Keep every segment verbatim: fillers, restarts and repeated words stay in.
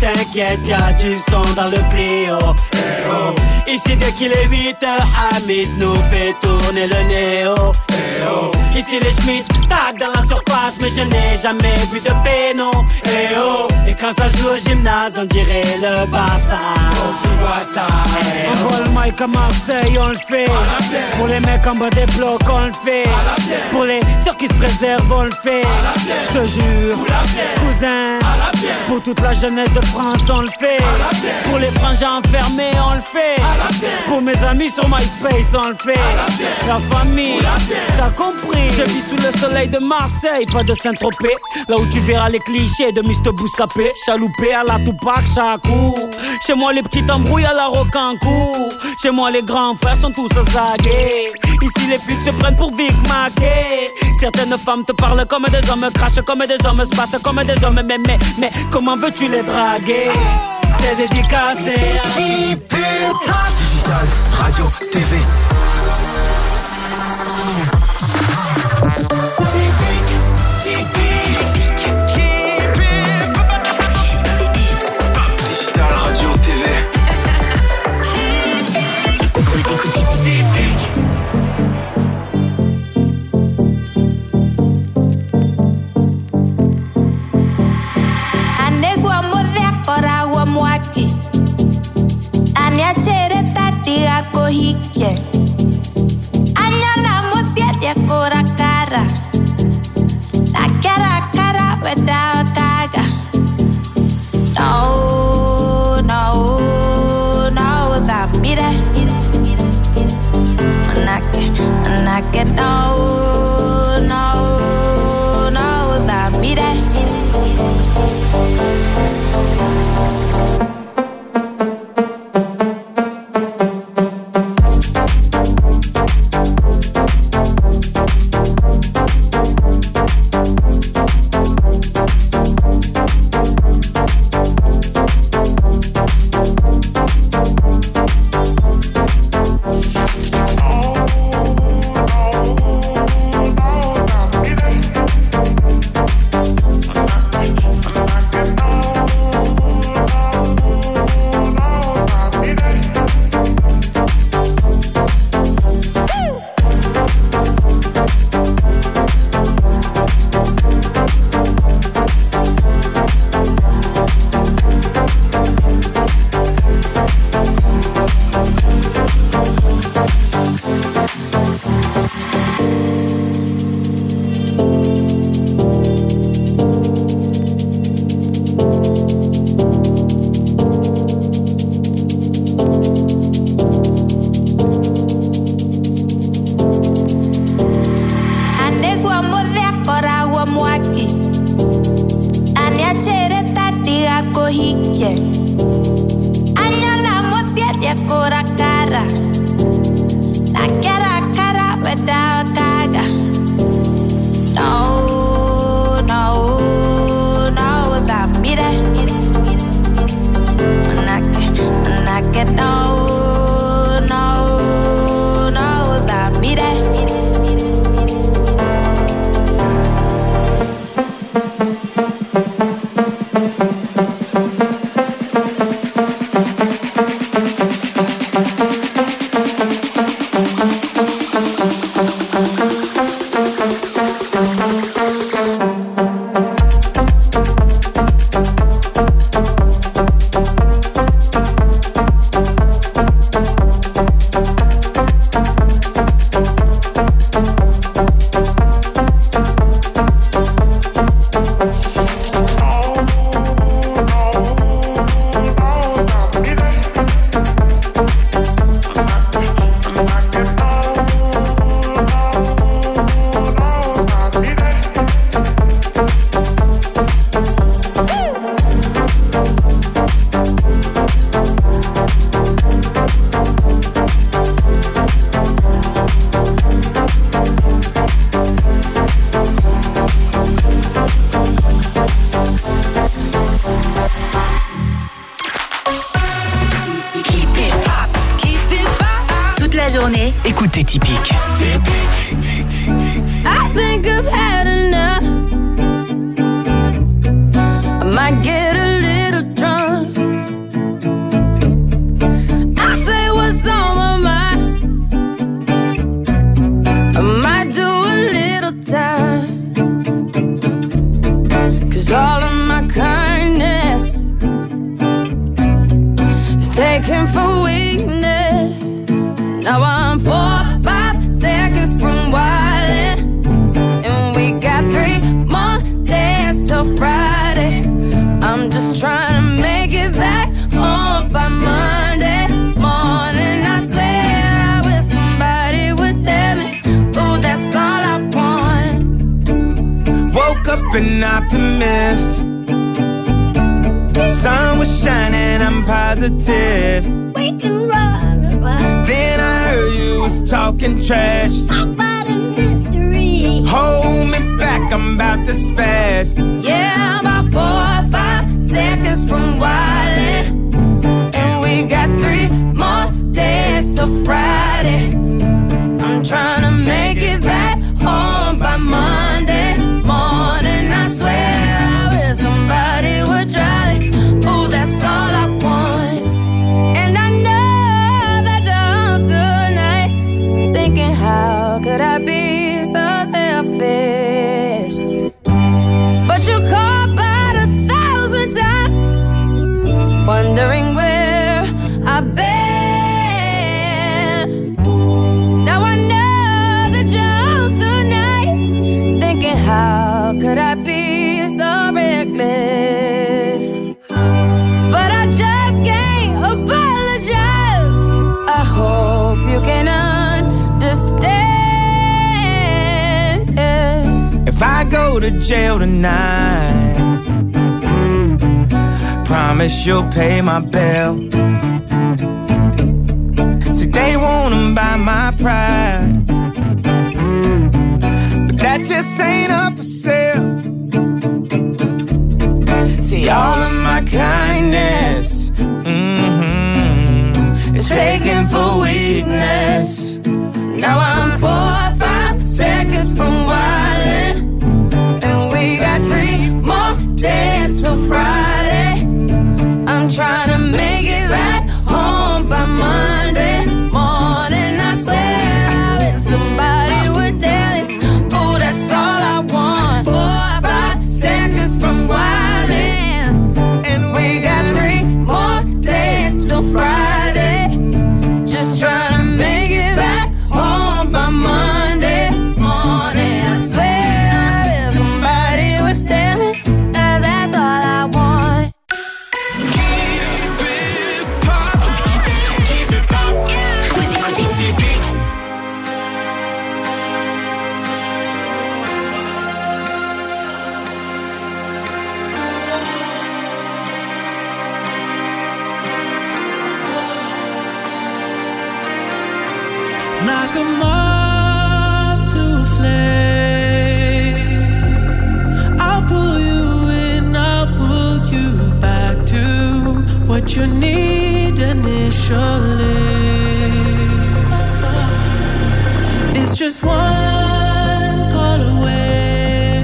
t'inquiète, y'a du son dans le Clio. Eh oh. Ici dès qu'il est huit heures, Hamid nous fait tourner le néo. Eh oh. Ici les Schmitt tac dans la surface, mais je n'ai jamais vu de péno. Eh oh. Et quand ça joue au gymnase, on dirait le Barça. Oh, tu vois ça. Eh oh. On voit le mic à Marseille, on le fait. Pour les mecs en bas des blocs, on le fait. Pour les sœurs qui se préservent, on le fait. Je te jure, cousin. Pour toute la jeunesse de France, on le fait. Pour les frangins enfermés, on le fait. Pour mes amis sur MySpace, on le fait. La famille, t'as compris. Je vis sous le soleil de Marseille, pas de Saint-Tropez. Là où tu verras les clichés de mister Bouscapé. Chaloupé à la Tupac, Chakou. Chez moi les petits embrouilles à la Rocancourt. Chez moi les grands frères sont tous zagués. Ici les flics se prennent pour Vic Mackey. Certaines femmes te parlent comme des hommes, crachent comme des hommes, se battent comme des hommes. Mais, mais, mais comment veux-tu les draguer? C'est dédicacé. Hip Hop Digital, radio, T V. Hike Anyana musia dia kora kara La kara kara without kaga No, no, no Da mire Manake, manake No, no, no Da mire Écoutez Typique. I think I've had enough. I might get a little drunk. taken for weakness. Now I'm four, five seconds from wildin', and we got three more days till Friday. I'm just trying to make it back home by Monday morning. I swear I wish somebody would tell me, ooh, that's all I want. Woke up an optimist. Sun was shining, I'm positive. Then I heard you was talking trash about a mystery. Hold me back, I'm about to spaz. Yeah, I'm about four or five seconds from wildin', and we got three more days till Friday. I'm trying to make it back home by Monday morning. I swear I wish somebody would drive me. Ooh, that's all I want. And I know that you're home tonight, thinking how could I be so selfish? But you called about a thousand times, wondering where I've been. Now I know that you're home tonight, thinking how could I be so reckless? But I just can't apologize. I hope you can understand. If I go to jail tonight, promise you'll pay my bill. See, they wanna buy my pride, but that just ain't up for sale. See, all of my kindness, mm-hmm, is taken for weakness. Now I'm four or five seconds from wildin', and we got three more days till Friday. I'm trying to make it back home by Monday morning. I swear I wish somebody would tell me, ooh, that's all I want. Four or five seconds from wildin', and we got three more days till Friday. Just trying to make it back home by Monday morning. I swear I wish somebody would tell me, 'cause that's all I want. Vous écoutez Typique. Like a moth to a flame, I'll pull you in, I'll pull you back to what you need initially. It's just one call away,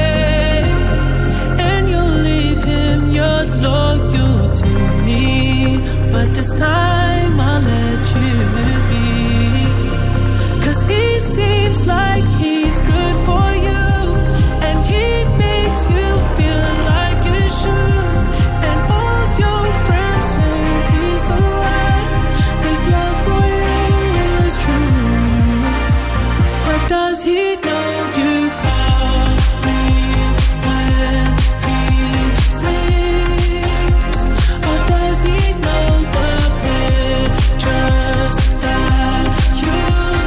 and you'll leave him, you're loyal to me, but this time I'll let you be. 'Cause he seems like he's good for you, and he makes you feel like you should. And all your friends say he's the one. His love for you is true. But does he know you call me when he sleeps? Or does he know the pictures that you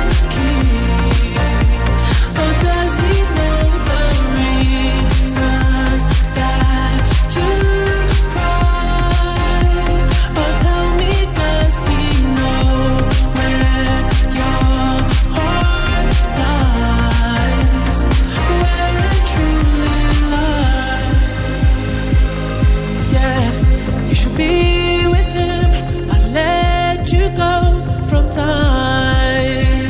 keep? Or does he know the reasons that you cry? Or tell me, does he know where your heart lies? Where it truly lies? Yeah, you should be with him. I let you go from time.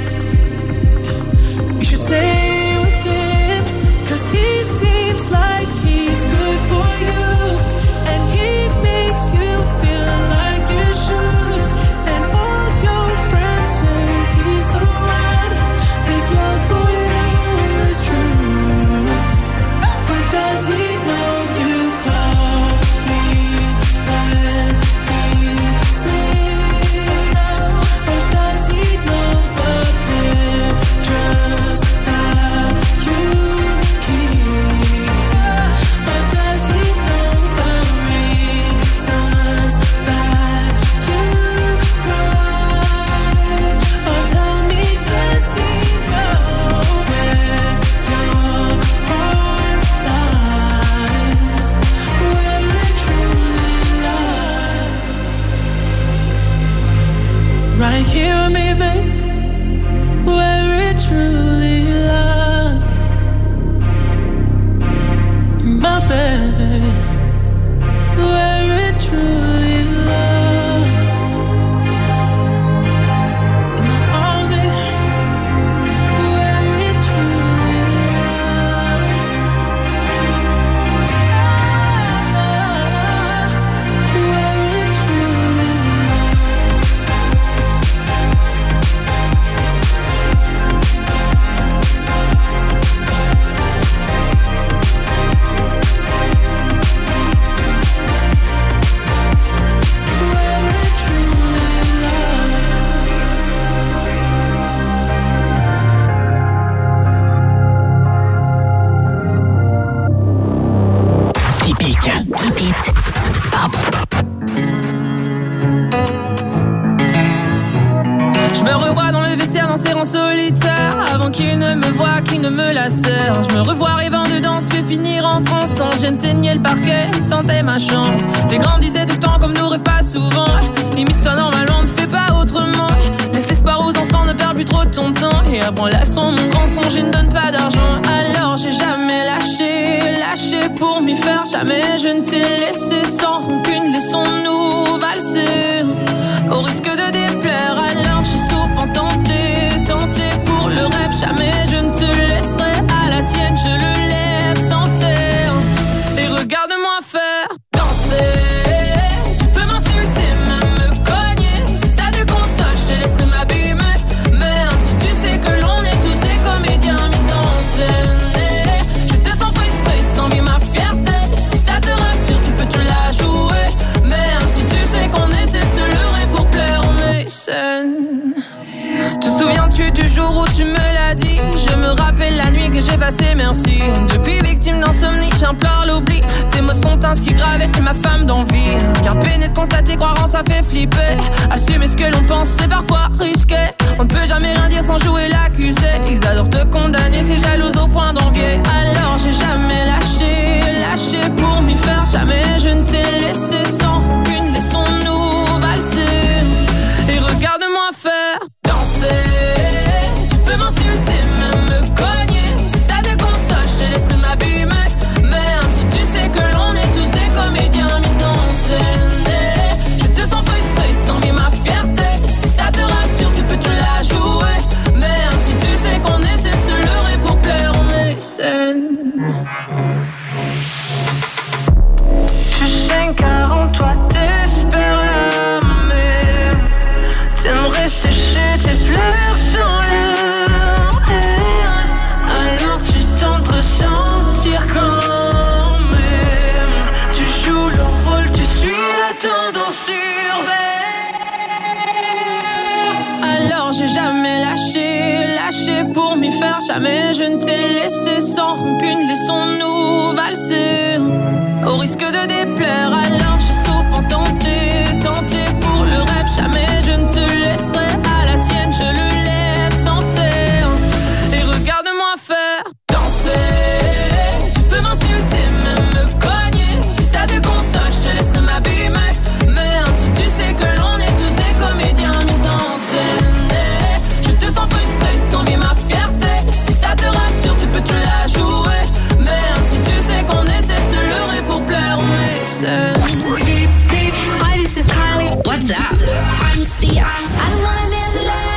You should stay with him, 'cause he seems like he's good for you, and he makes you feel like you should. And all your friends say he's the one. His love for you is true. But does he know you call me when qu'il ne me voit, qu'il ne me lacère. Je me revois rêvant de danse, fait finir en transe. Sans gêne, saigner le parquet, tenter ma chance. T'es grandissais tout le temps comme nous rêve pas souvent. Immisce-toi normalement, ne fais pas autrement. Laisse l'espoir aux enfants, ne perds plus trop de ton temps. Et apprends la son, mon grand son, je ne donne pas d'argent. Alors j'ai jamais lâché, lâché pour m'y faire. Jamais je ne t'ai laissé sans rancune. Laissons-nous valser au risque de déplaire. Alors je souffre en tenter, tenter pour le rêve. Jamais je ne te laisserai à la tienne. Je le lève sans terre. Et regarde-moi faire danser. Tu peux m'insulter, même me cogner. Si ça te console, je te laisserai m'abîmer. Merde, si tu sais que l'on est tous des comédiens mis en scène. Je te sens frustré, t'envies ma fierté. Si ça te rassure, tu peux te la jouer. Merde, si tu sais qu'on essaie de se leurrer pour plaire aux mécènes. Te souviens-tu du jour où tu me l'as dit? Je me rappelle la nuit que j'ai passée, merci. Depuis victime d'insomnie, j'implore l'oubli. Tes mots sont inscrits gravés, ma femme d'envie. Bien peiné de constater, croire en ça fait flipper. Assumer ce que l'on pense, c'est parfois risqué. On ne peut jamais rien dire sans jouer l'accusé. Ils adorent te condamner, c'est jalouse au point d'envier. Alors j'ai jamais lâché, lâché pour m'y faire. Jamais je ne t'ai laissé sans rancune. Laissons-nous valser. Et regarde-moi faire danser. Tu peux m'insulter, même me cogner. Si ça te console, je te laisserai m'abîmer. Merde, si tu sais que l'on est tous des comédiens mis en scène. Je te sens frustré, t'envies ma fierté. Si ça te rassure, tu peux te la jouer. Merde, si tu sais qu'on essaie de se leurrer pour plaire aux mécènes. Tu sais car en toi t'espères l'âme. T'aimerais sécher tes pleurs sans larmes. Alors tu tentes de ressentir quand même. Tu joues le rôle, tu suis la tendance urbaine. Alors j'ai jamais lâché, lâché pour m'y faire. Jamais je ne t'ai laissé sans rancune. Laissons-nous valser au risque de déplaire. Alors je souffre en tenter, tenter pour le rêve. Jamais je ne te laisserai à la tienne. Je le lève sans terre. Et regarde-moi faire danser. Tu peux m'insulter, même me cogner. Si ça te console, je te laisserai m'abîmer. Merde, si tu sais que l'on est tous des comédiens mis en scène. Je te sens frustré, t'envies ma fierté. Si ça te rassure, tu peux te la jouer. Merde, si tu sais qu'on essaie de se leurrer pour plaire aux mécènes. Hi, this is Kylie. What's up? I'm Sia. I don't wanna dance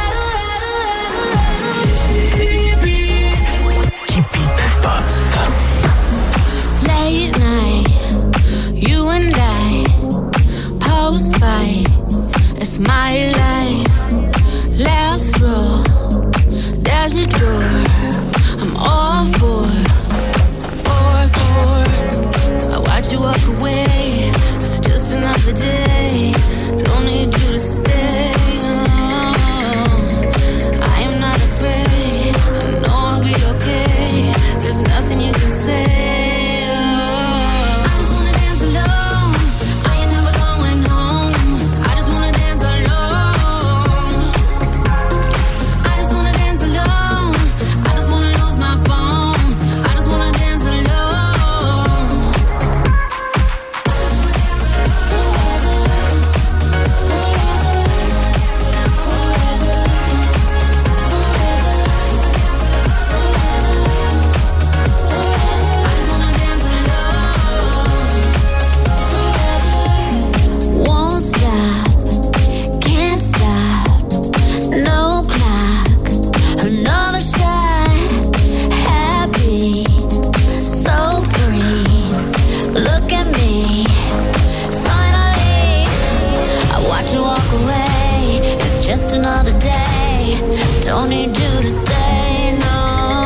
alone. Late night, you and I, post fight, it's my life. Last row, there's a door, I'm all for, for, for. I watch you walk away, it's just another day. Don't need you to stay. No. I am not afraid. I know I'll be okay. There's nothing you can say. I just wanna dance alone. I ain't never going home. I just wanna dance alone. I just wanna dance alone. I just wanna lose my phone. I just wanna dance alone. Won't stop, can't stop, no clock, another shot, happy, so free, look at me, finally, I watch you walk away, it's just another day, don't need you to stay, no.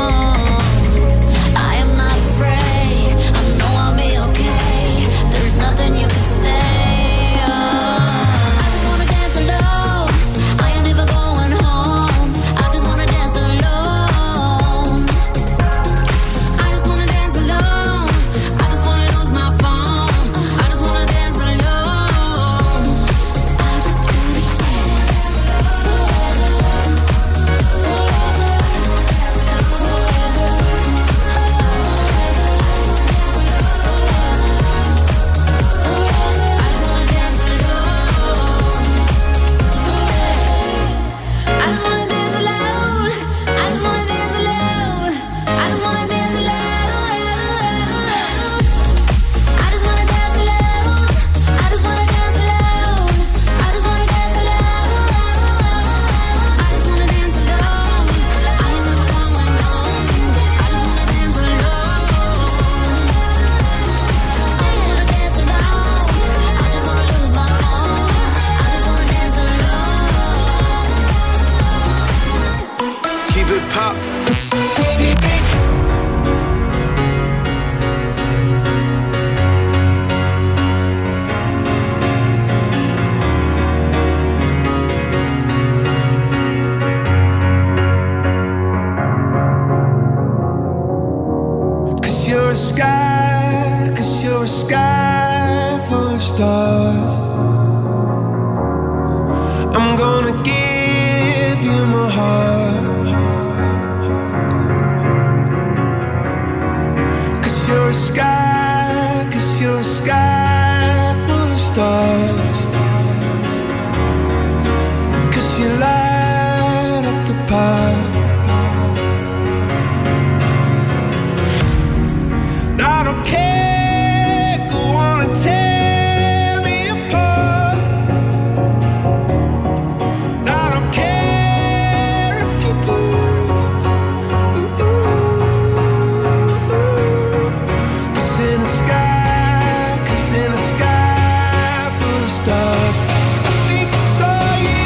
I am not afraid, I know I'll be okay. There's nothing you can say. Oh. I just wanna dance alone. I ain't never going home. I just wanna dance alone. I just wanna dance alone. I just wanna lose my phone. I just wanna dance alone. I just wanna dance. gonna give you my heart. Cause you're a sky, cause you're a sky full of stars. Cause you light up the park. I don't care, go on and tear me apart. I don't care if you do. Cause in the sky, cause in the sky full of stars, I think I saw you.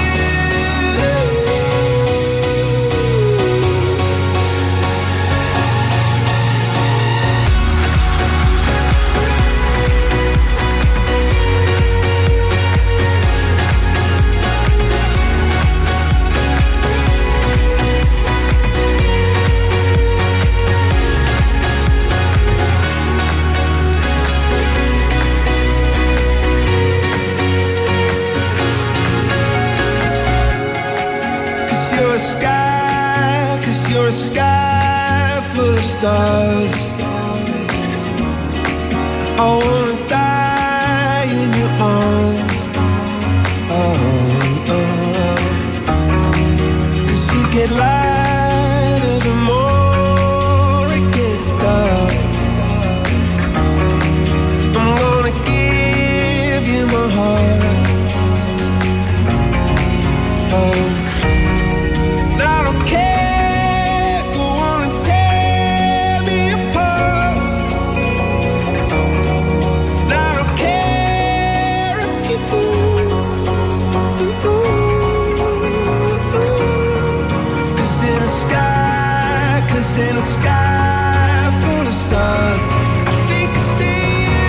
You're a sky, cause you're a sky full of stars. I wanna die in your arms. Oh, oh. Cause you get lighter the more it gets dark. I'm gonna give you my heart. Oh. I don't care, go on and tear me apart. I don't care if you do. Cause in the sky, cause in the sky full of stars, I think I see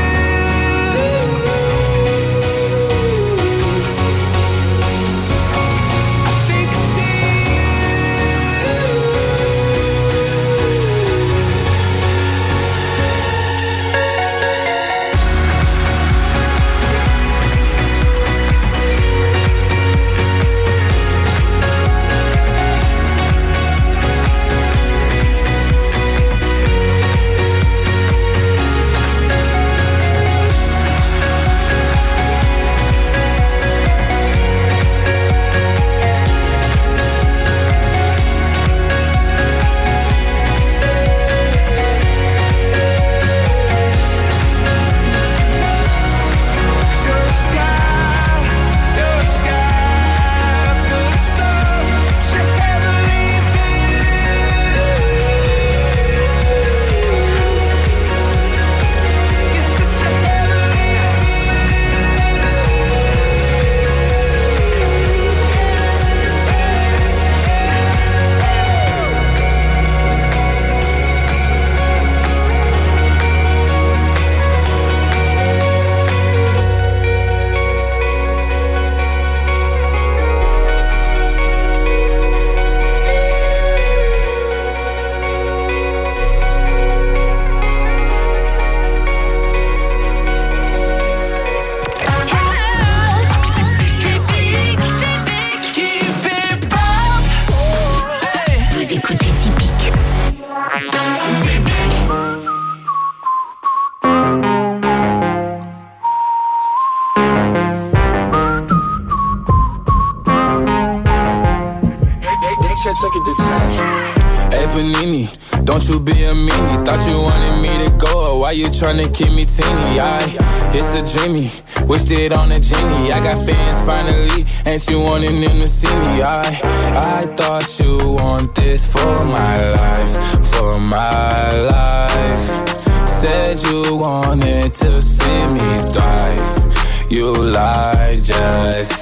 Hey Panini, don't you be a meanie. Thought you wanted me to go, why you tryna keep me teeny? I, it's a dreamy, wished it on a genie. I got fans finally, ain't you wanting them to see me? I, I thought you want this for my life, for my life. Said you wanted to see me thrive. You lied, just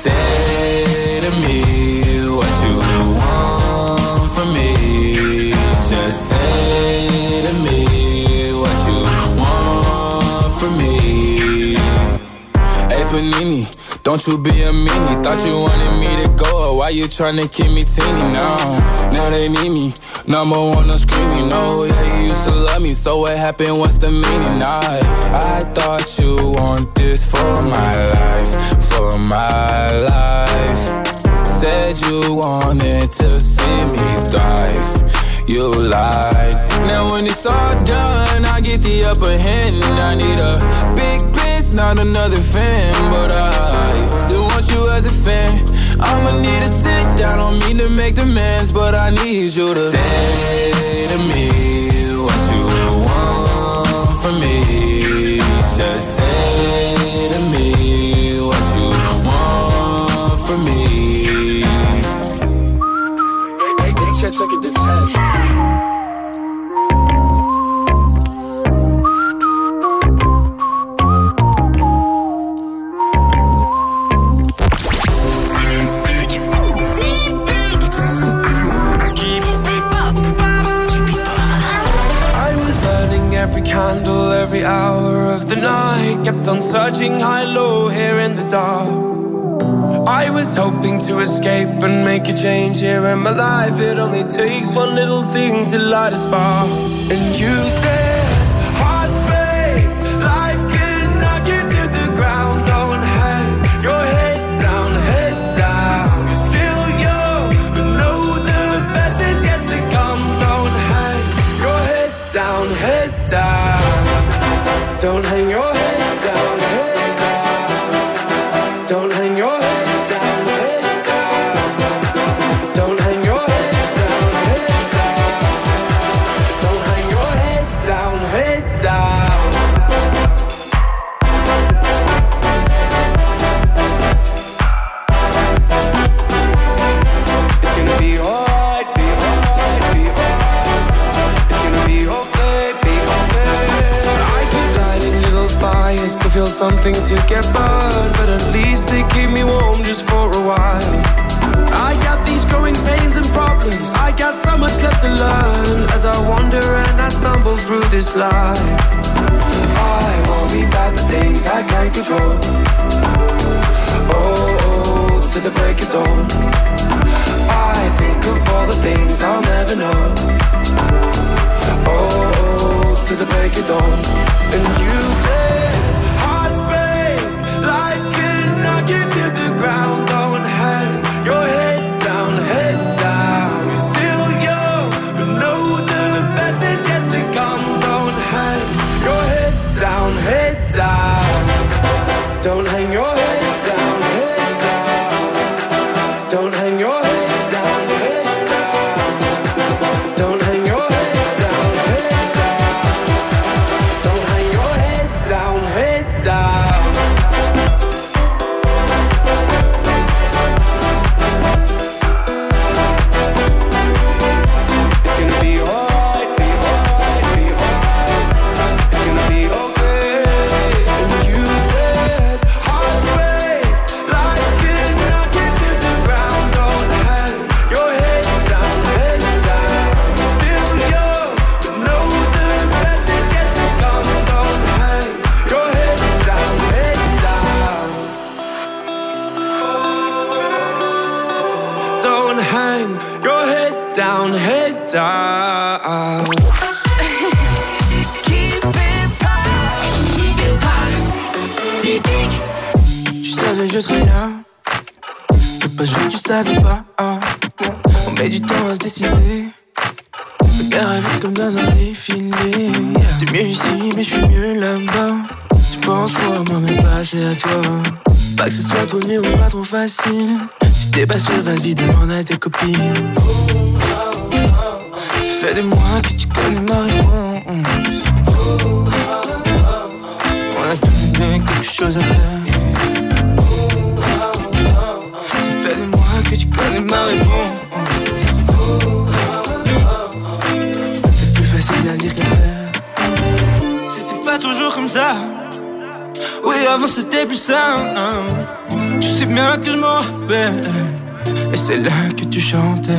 say to me what you want from me. Just say to me what you want from me. Hey Panini, don't you be a meanie. Thought you wanted me to go, why you tryna keep me teeny now? Now they need me, number one, no screaming. No, yeah, you used to love me, so what happened, what's the meaning? I, I thought you want this for my life, for my life. you wanted to see me thrive. You lied. Now when it's all done, I get the upper hand. I need a big bitch, not another fan. But I still want you as a fan. I'ma need to sit down, don't mean to make demands, but I need you to say to me what you want from me. Just say to me what you want from me. Check, check it, check. Every candle, every hour of the night, kept on searching high, low, here in the dark. I was hoping to escape and make a change here in my life. It only takes one little thing to light a spark. And you said, hearts break, life can knock you to the ground. Don't hang your head down, head down. You're still young, but know the best is yet to come. Don't hang your head down, head down. Don't hang your head down, head down. Don't hang your head down, head down. Don't hang your head down, head down. Don't hang your head down, head down. It's gonna be alright, be alright, be alright. It's gonna be okay, be okay. I keep lighting little fires, could feel something to get burned, but at least they keep me warm just for a while. I got these growing pains and problems, I got so much left to learn as I wander and I stumble through this life. I worry about the things I can't control. Oh, to the break of dawn. I think of all the things I'll never know. Oh, to the break of dawn. And you say, hearts break, life can knock you to the ground. Don't hang your head down, head down. You're still young, but know the best is yet to come. Don't hang your head down, head down. Don't hang your head down, head down. Don't hang your head down, head down. Don't hang your head down, head down. Don't hang your head down, head down. It's gonna be alright, be alright, be alright. It's gonna be okay. And you said, hearts break, life can knock you to the ground. Don't hang your head down, head down. Still young, but know the best is yet to come. Don't hang your head down, head down. Don't hang your head down, head down. Keep it pop, keep it pop. Typique. Tu savais je serais là. C'est pas juste tu savais pas, hein. On met du temps à se décider. Le cœur arrive comme dans un défilé. C'est mieux ici mais je suis mieux là-bas. Tu penses trop à moi mais pas assez à toi. Pas que ce soit trop dur ou pas trop facile. Si t'es pas sûr vas-y demande à tes copines. Ça fait des mois que tu connais ma réponse. On a tous les deux quelque chose à faire. Ça fait des mois que tu connais ma réponse. C'est plus facile à dire qu'à faire. C'était pas toujours comme ça. Oui, avant c'était plus simple. Tu sais bien que je m'en rappelle. Et c'est là que tu chantais.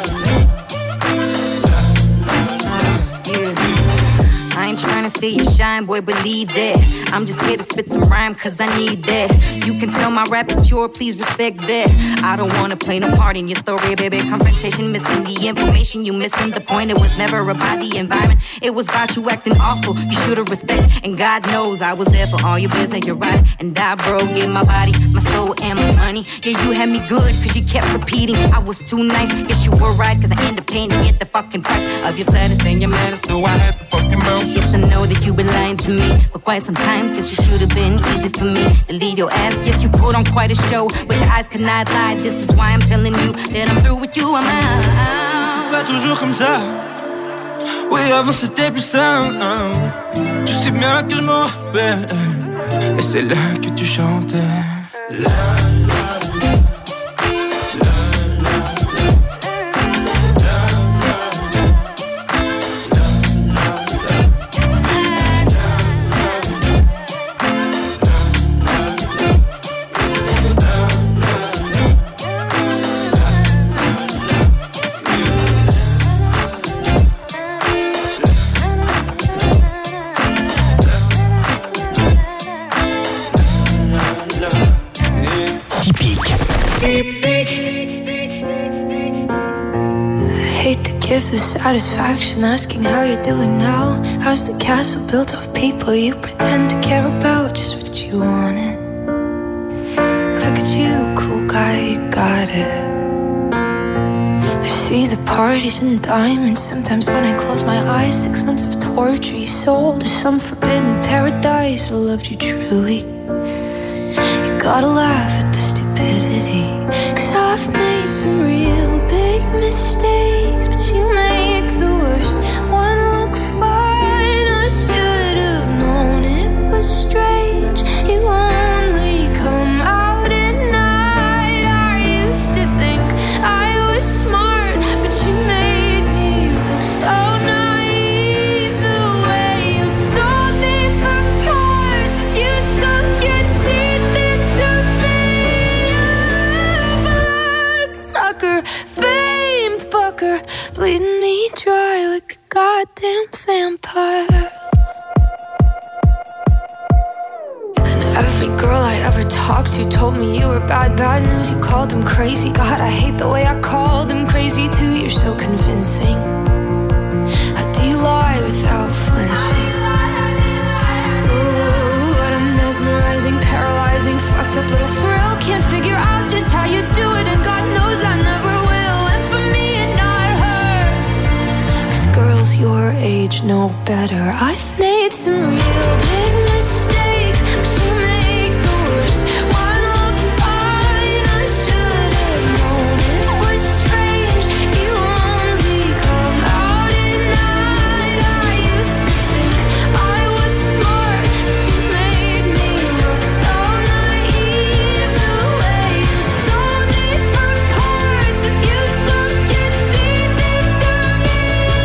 steal your shine. line, boy, believe that. I'm just here to spit some rhyme, cause I need that. You can tell my rap is pure, please respect that. I don't wanna play no part in your story, baby. Confrontation, missing the information, you missing the point. It was never about the environment, it was about you acting awful. You should've respect, and God knows I was there for all your business, you're right. And I broke in my body, my soul, and my money. Yeah, you had me good, cause you kept repeating I was too nice. Guess you were right, cause I ended paying to get the fucking price of your sadness and your madness. So I had to fucking bounce. Yes, I know that you've been lying to me for quite some time. Guess it should've been easy for me to leave your ass. Yes, you put on quite a show, but your eyes could not lie. This is why I'm telling you that I'm through with you, I'm out. C'était pas toujours comme ça. Oui, avant c'était plus simple. Tu sais bien que je m'en rappelle. Et c'est là que tu chantais. La, la, la. Give the satisfaction asking how you're doing now. How's the castle built of people you pretend to care about? Just what you wanted. Look at you, cool guy, you got it. I see the parties and diamonds. Sometimes when I close my eyes, six months of torture you sold to some forbidden paradise. I loved you truly. You gotta laugh at the stupidity, cause I've made some real big mistakes, but you make the worst one look fine. I should have known it was strange. You only come out at night. I used to think I was smart, but you made me look so naive. The way you sold me for cards, you sunk your teeth into me. Bloodsucker, fame fucker, bleeding me dry like a goddamn vampire. And every girl I ever talked to told me you were bad, bad news. You called them crazy. God, I hate the way I called them crazy too. You're so convincing. How do you lie without flinching? Ooh, what a mesmerizing, paralyzing, fucked up little thrill. Can't figure out just how you do it, and God knows I never will. And for me and not her, cause girls your age know better. I've made some real big mistakes, but you make the worst one look fine. I should have known it was strange. You only come out at night. I used to think I was smart, but you made me look so naive. The way you sold me for parts as you sunk your teeth into me.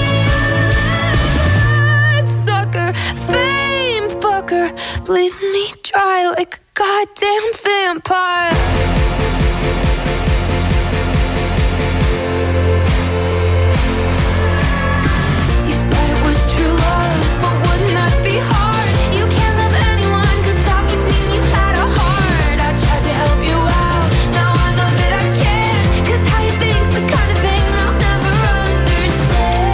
Bloodsucker, fame fucker, bleeding me dry like a goddamn vampire. You said it was true love, but wouldn't that be hard? You can't love anyone, cause that would mean you had a heart. I tried to help you out, now I know that I can't, cause how you think's the kind of thing I'll never understand.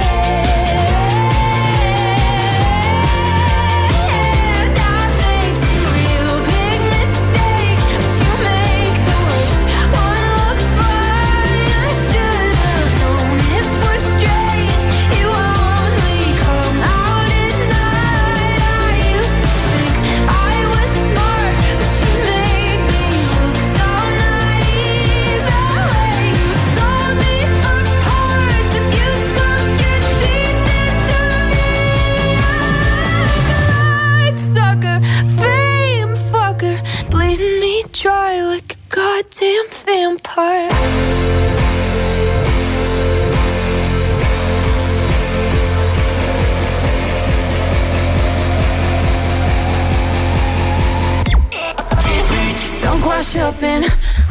I've made some real big mistakes, but you make the worst one look fine. I should have known it was strange. You only come out at night. I used to think I was smart, but you made me look so naive. The way you sold me for parts as you sunk your teeth into me. Bloodsucker, fame fucker, bleeding me dry like a goddamn vampire. Don't wash up in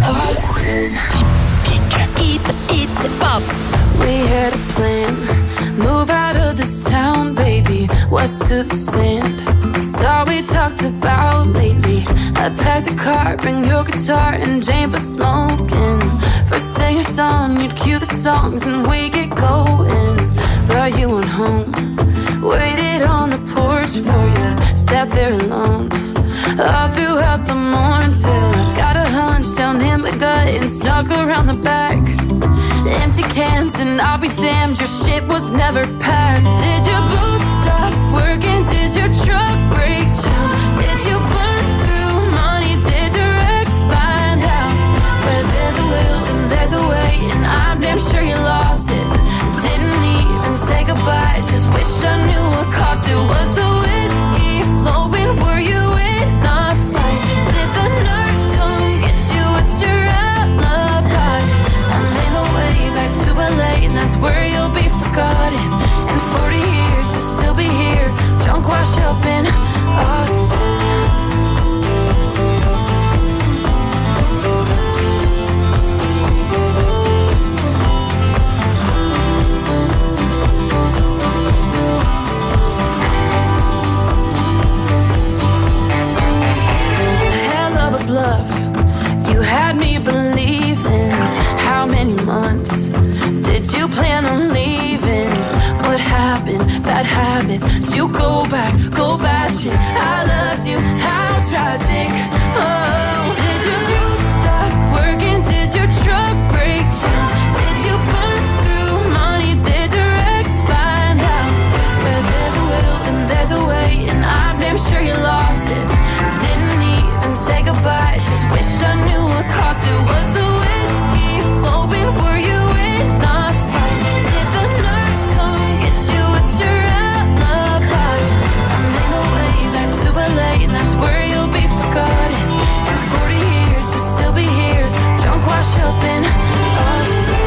Austin. Keep it pop. We had a plan. Move out of this town, baby, west to the sand. It's all we talked about lately. I packed a car, bring your guitar and Jane for smoking. First thing at dawn, you'd cue the songs and we get going. But you went home, waited on the porch for you, sat there alone all throughout the morning till I got a hunch down in my gut and snuck around the back. Empty cans and I'll be damned, your shit was never packed. Did your boots stop working? Did your truck break down? Did you burn through money? Did your ex find out? Where there's a will and there's a way, and I'm damn sure you lost it. Didn't even say goodbye, just wish I knew what cost it. Was the whiskey flowing? Were you in a fight? Did the nurse come get you? What's your alibi? I made my way back to L A, and that's where you'll be forgotten. In forty years you'll still be here, drunk, wash up in Austin. Bluff. You had me believing. How many months did you plan on leaving? What happened? Bad habits. Did you go back? Go bash it. I loved you. How tragic. Oh, did your boots stop working? Did your truck break down? Did you burn through money? Did your ex find out? Where there's a will and there's a way, and I'm damn sure you lost it. Didn't even say goodbye, just wish I knew what cost it. Was the whiskey flowing? Were you in a fight? Did the nurse come get you? What's your alibi? I made my way back to L A, and that's where you'll be forgotten. In forty years you'll still be here, drunk, wash up in Austin.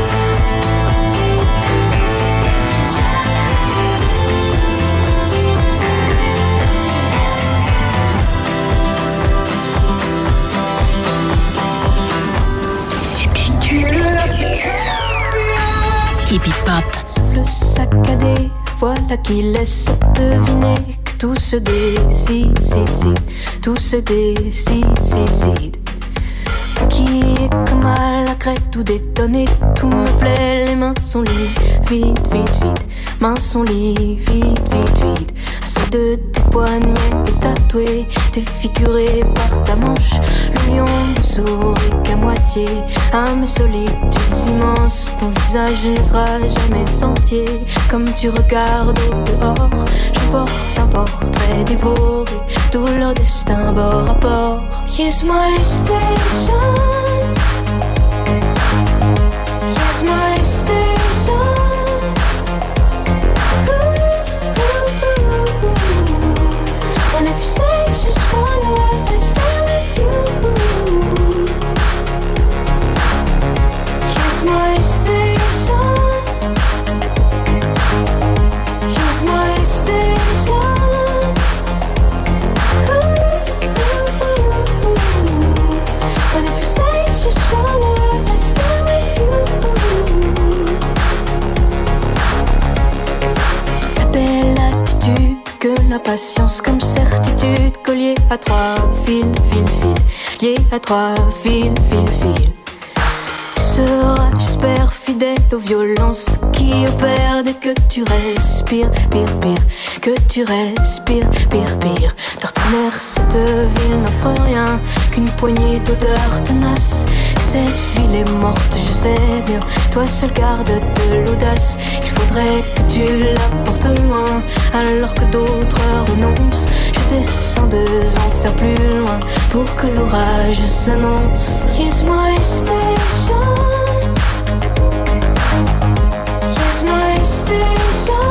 Hippie Pop. Souffle saccadé, voilà qui laisse deviner que tout se décide, décide, tout se décide, décide. Qui est comme à la crête, tout détonné, tout me plaît, les mains sont libres, vite, vite, vite, mains sont libres, vite, vite, vite. Ceux de tes poignets est tatoué, défiguré par ta manche. Le lion ne sourit qu'à moitié, à mes solitudes immenses. Ton visage ne sera jamais entier, comme tu regardes au dehors. Je porte un portrait dévoré, tout leur destin bord à bord. Here's my station, here's my station. And if you say it's just one word, I stay with you. Here's my station, here's my station. And if you say it's just one word, I stay with you. La belle attitude que la patience comme certitude, collier à trois fils, fil, fil, lié à trois fils, fil, fil. Seras, j'espère, fidèle aux violences qui opèrent dès que tu respires, pire, pire, que tu respires, pire, pire. D'ordinaire, cette ville n'offre rien qu'une poignée d'odeurs tenaces. Cette ville est morte, je sais bien, toi seul garde de l'audace. Il faudrait que tu la portes loin, alors que d'autres renoncent. Je descends deux enfers plus loin, pour que l'orage s'annonce. Here's my station, here's my station.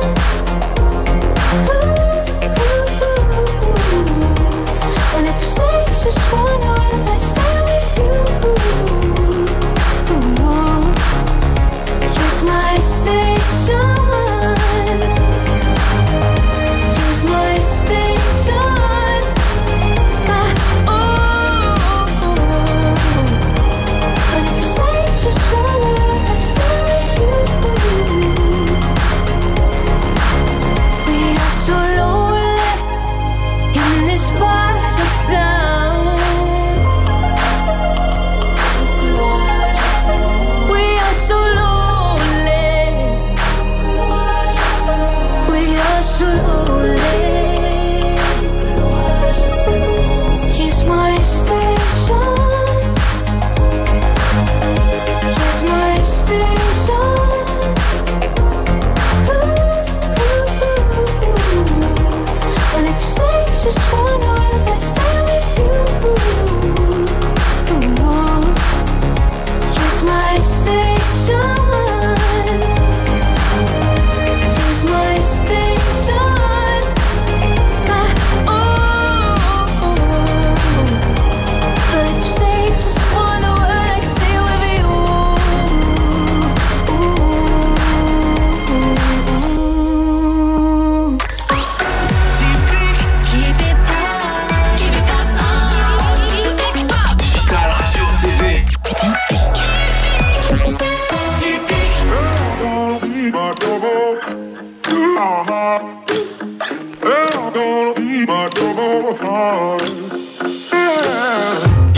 And if you say it's just one word, I stay with you. Here's my station, here's my station. Ah, oh, oh, oh. And if you say it's just one word, I stay with you.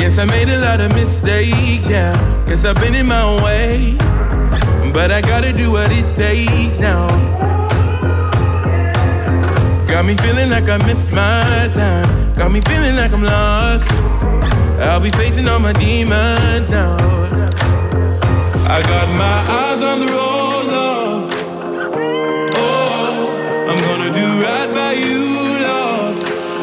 Guess I made a lot of mistakes, yeah. Guess I've been in my own way, but I gotta do what it takes now. Got me feeling like I missed my time. Got me feeling like I'm lost. I'll be facing all my demons now. I got my eyes on the road, love. Oh, I'm gonna do right by you, love.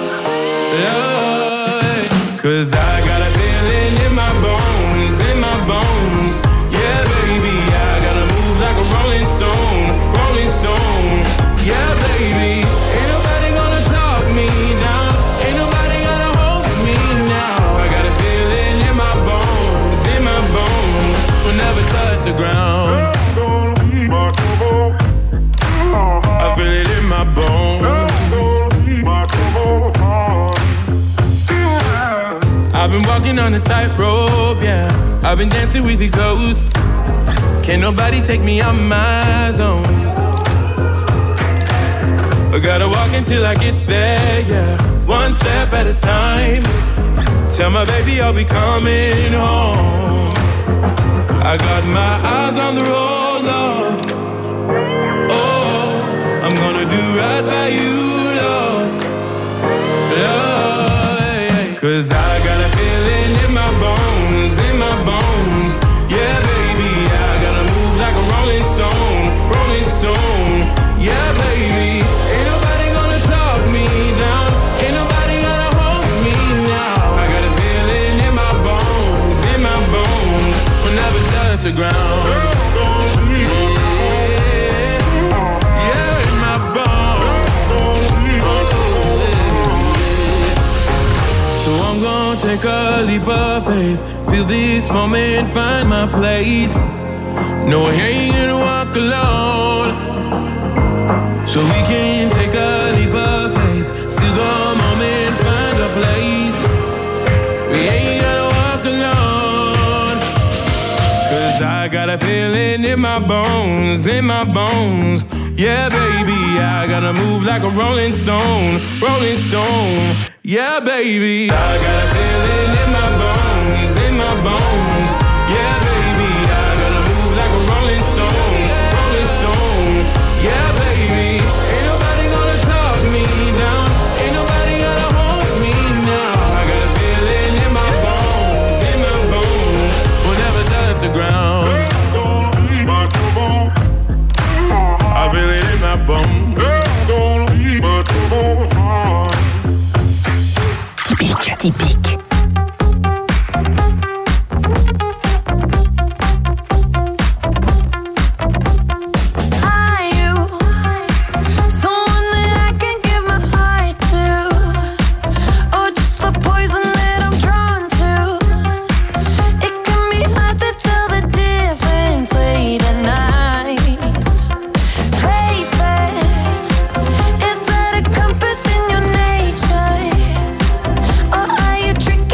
Love. Cause I got a feeling in my bones, in my bones. Yeah, baby, I gotta move like a rolling stone, rolling stone. Yeah, baby, ain't nobody gonna talk me down. Ain't nobody gonna hold me now. I got a feeling in my bones, in my bones. We'll never touch the ground. I feel it in my bones. I've been walking on a tightrope, yeah. I've been dancing with the ghost. Can't nobody take me out my zone. I gotta walk until I get there, yeah. One step at a time. Tell my baby I'll be coming home. I got my eyes on the road, love. Oh, I'm gonna do right by you, love. Love, yeah. Cause I got a feeling in my bones, in my bones. Yeah, baby, I gotta move like a rolling stone, rolling stone. Yeah, baby, ain't nobody gonna talk me down. Ain't nobody gonna hold me now. I got a feeling in my bones, in my bones. We'll never touch the ground. Yeah, yeah, in my bones. Oh, yeah. So I'm gonna take a leap of faith. Feel this moment, find my place. No, I ain't gonna walk alone. So we can take a leap of faith. See the moment, find a place. We ain't gonna walk alone. Cause I got a feeling in my bones, in my bones. Yeah, baby, I gotta move like a rolling stone, rolling stone. Yeah, baby, I got a feeling in my bones, in my bones. Yeah, baby, I gotta move like a rolling stone, rolling stone. Yeah, baby, ain't nobody gonna talk me down. Ain't nobody gonna hold me now. I got a feeling in my bones, in my bones. We'll never touch the ground. I feel it in my bones. Typique, typique. Trick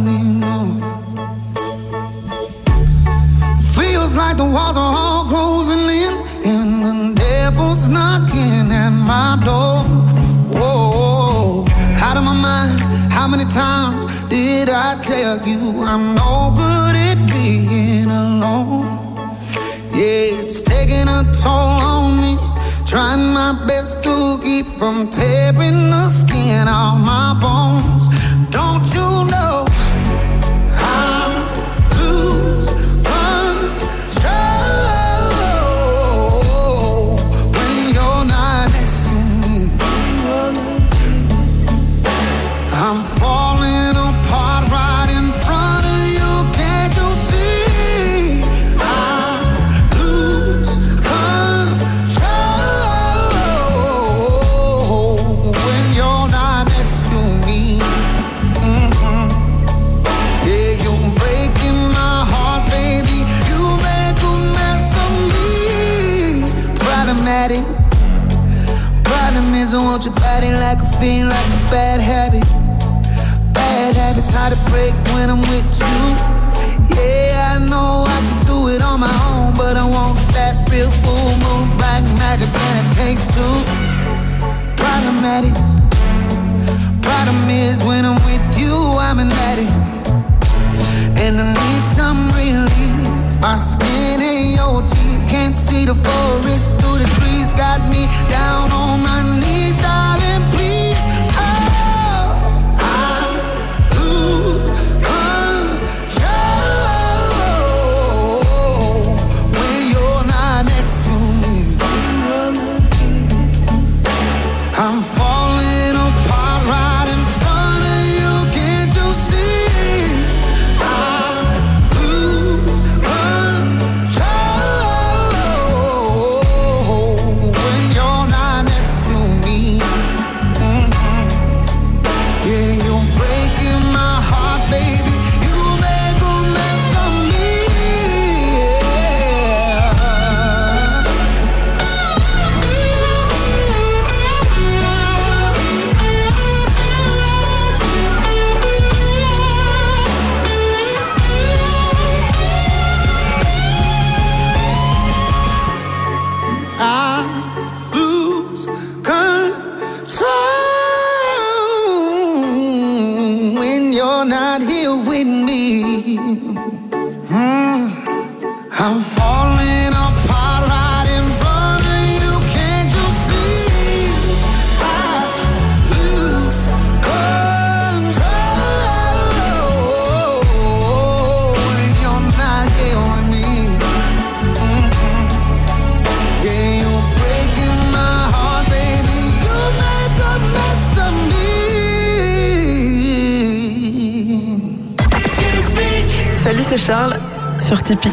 anymore. Feels like the walls are all closing in, and the devil's knocking at my door. Whoa, out of my mind. How many times did I tell you I'm no good at being alone? Yeah, it's taking a toll on me, trying my best to keep from tearing the skin off my bones. Don't you know I lose control when you're not next to me? I'm falling apart right in front of you. Can't you see? I lose control when you're not next to me. Mm-hmm. Yeah, you're breaking my heart, baby. You make a mess of me. Problematic. Problem is I want your body like a fiend, like a bad habit. Bad habits hard to break when I'm with you. Yeah, I know I can do it on my own, but I want that real full moon black magic and it takes two. Problematic. Problem is when I'm with you, I'm an addict, and I need some relief. My skin ain't your teeth, can't see the forest through the trees. Got me down on my knees, darling, please. Oh, I lose control when you're not next to me. I'm falling apart right in front of you. Can't you see? I lose control when you're not next to me. Mm-hmm. Yeah, you're breaking my heart, baby. You make a mess of me. I lose control when you're not here with me. Mm. I'm falling apart right in front of you. Can't you see? I lose control when you're not here with me. Mm-hmm. Yeah, you're breaking my heart, baby. You make a mess of me. Salut, c'est Charles sur Typique.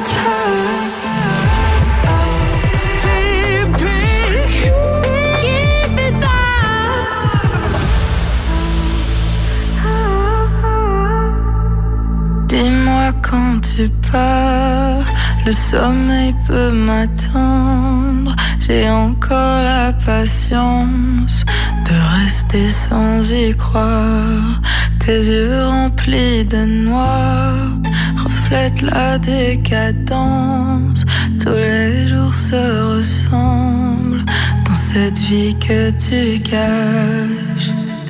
Dis-moi quand tu pars, le sommeil peut m'attendre. J'ai encore la patience de rester sans y croire. Tes yeux remplis de noir reflètent la décadence. Tous les jours se ressemblent dans cette vie que tu caches.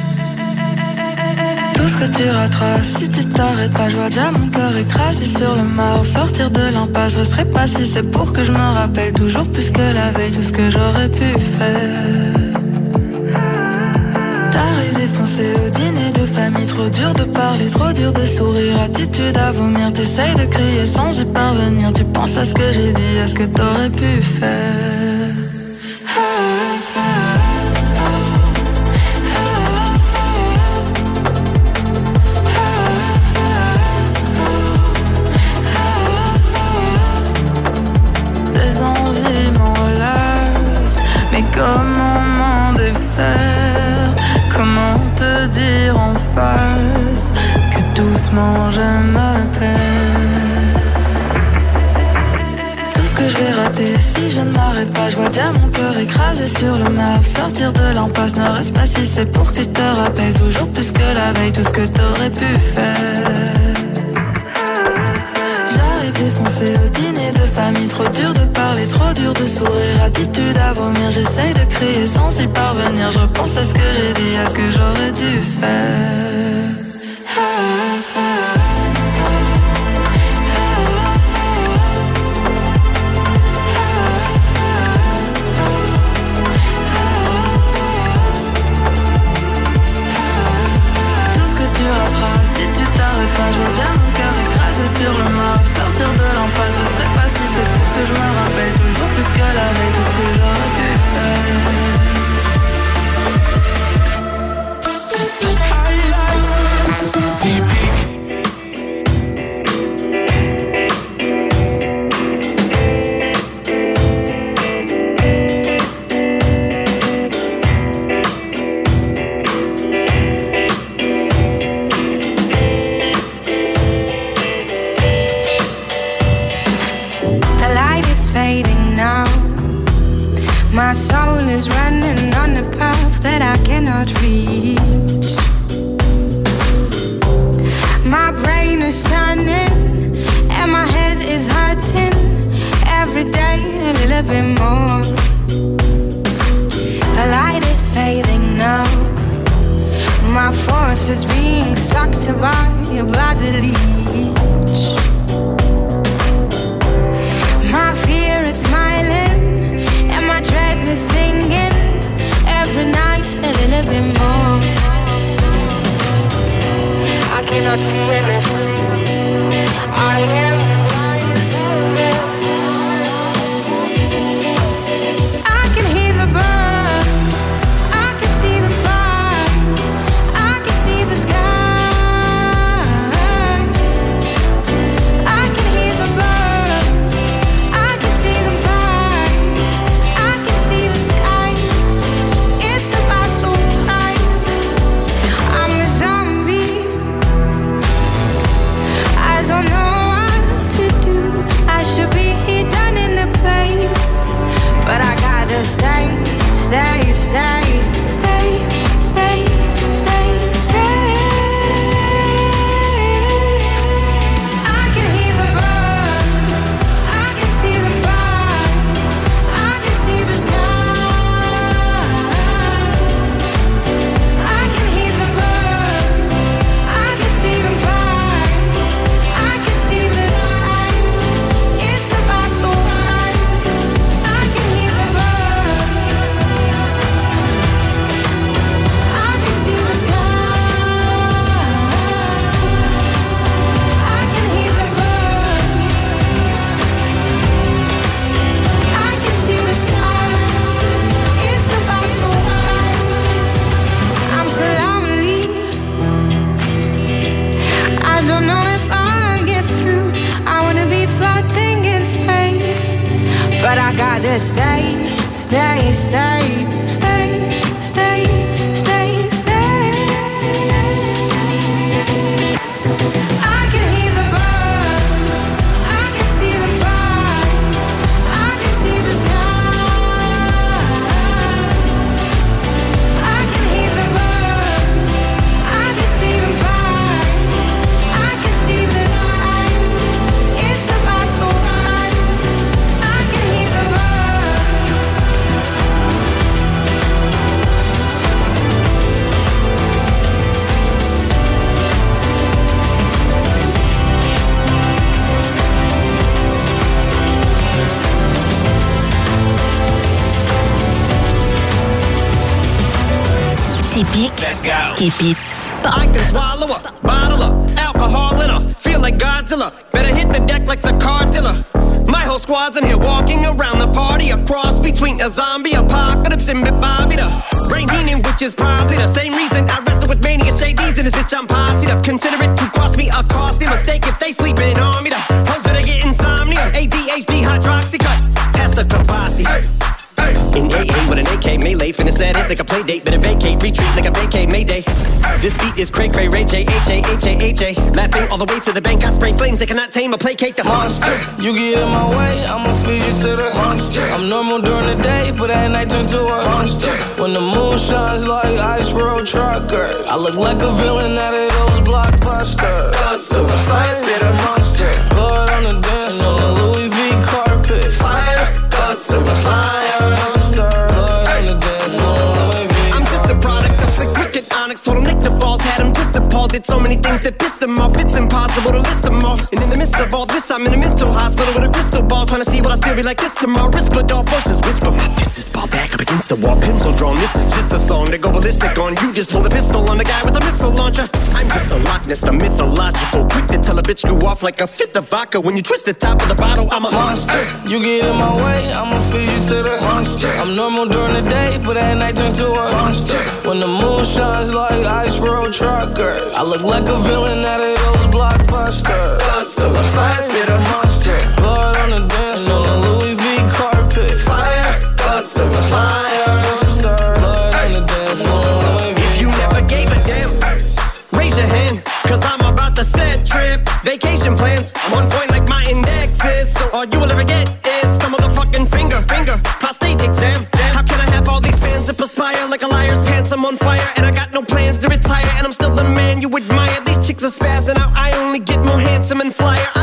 Tout ce que tu rateras si tu t'arrêtes pas. Je vois déjà mon cœur écrasé sur le marbre. Sortir de l'impasse, je resterai pas si c'est pour que je me rappelle toujours plus que la veille tout ce que j'aurais pu faire. T'arrives défoncé au dîner de famille. Trop dur de parler, trop dur de sourire. Attitude à vomir, t'essayes de crier sans y parvenir. Tu penses à ce que j'ai dit, à ce que t'aurais pu faire. Des envies m'enlacent, mais comment m'en défaire? Comment te dire en face que doucement je me perds? Tout ce que je vais rater si je ne m'arrête pas. Je vois déjà mon cœur écrasé sur le marbre. Sortir de l'impasse, ne reste pas si c'est pour que tu te rappelles toujours plus que la veille tout ce que t'aurais pu faire. souvenirs, je repense à ce que j'ai dit, à ce que j'aurais dû faire. Ah, ah, ah. Si tu t'arrêtes pas, je veux bien mon cœur écrasé sur le map. Sortir de l'impasse, je sais pas si c'est pour que je me rappelle toujours plus que la veille tout ce que j'aurais dû faire. My soul is running on a path that I cannot reach. My brain is turning and my head is hurting. Every day a little bit more. The light is fading now. My force is being sucked by a bloody leech. My fear is smiling and my dread is singing. Every night a little bit more. I cannot see anything. I am I can hear the birds, I can see them fly, I can see the sky. I can hear the birds, I can see them fly, I can see the sky. It's about to cry. I'm a zombie, I don't know what to do. I should be done in a place, but I gotta stay, stay, stay, stay, stay, stay, stay. I can hear the birds, I can see them fly, I can see the sky. I can hear the birds, I can see them fly, I can see the sky. It's about to cry. I can hear the birds, I can see the sky. I can hear the birds, I can see the sky. It's about to cry. I'm so lonely, I don't know if I'll get through. I wanna be floating in space, but I gotta stay, stay, stay, stay, stay, stay, stay. I can hear the birds, I can see them fly, I can see the sky. I can hear the birds, I can see them fly, I can see the sky. It's about to cry. I can hear the birds. Typique. Let's go. Keep it. I can swallow a bottle of alcohol in her. Feel like Godzilla. Better hit the deck like the cartilla. My whole squad's in here walking around the party. A cross between a zombie apocalypse and Bobby the Brain Heenan, which is probably the same reason I wrestle with mania shades in this bitch. I'm posse up. Consider it to cost me a costly mistake if they sleeping on me. The hoes better get insomnia. A D H D hydroxy cut. Pass the Kabasi. In A A with an A K melee, finna set it like a play date. Better vacate, retreat like a vacate Mayday. This beat is cray cray, Ray J, H A, H A, H A. Laughing all the way to the bank, I spray flames they cannot tame or placate the monster. You get in my way, I'ma feed you to the monster. I'm normal during the day, but at night turn to a monster. When the moon shines like ice road truckers, I look like a villain out of those blockbusters. To the fire spitter, monster. Blood on the dance floor, the Louis V carpet. Fire, go to the fire. Monster, blood on the dance floor, Louis V. I'm impossible to list them all. And in the midst of all this, I'm in a mental hospital with a crystal ball, trying to see what I still be like this tomorrow. Whisper, dog voices whisper. My fist is ball back up against the wall, pencil drawn. This is just a song to go ballistic on. You just pull a pistol on the guy with a missile launcher. I'm just a Loch Ness, the mythological, quick to tell a bitch you off like a fifth of vodka. When you twist the top of the bottle, I'm a monster. You get in my way, I'ma feed you to the monster. I'm normal during the day, but at night turn to a monster. When the moon shines like ice road truckers, I look like a villain out of those blockbusters. Godzilla, fire spitter, monster. Blood on the dance floor, the Louis V carpet. Fire, Godzilla, fire. Blood on the dance floor, Louis V. If you never gave a damn, raise your hand, cause I'm about to set trip. Vacation plans, I'm on point like my index is. So all you will ever get is some motherfucking finger, finger, prostate exam. How can I have all these fans that perspire like a liar's pants? I'm on fire and I got no plans to retire, and I'm still the man you admire. These chicks are spazzing out, I only get more handsome and flyer. I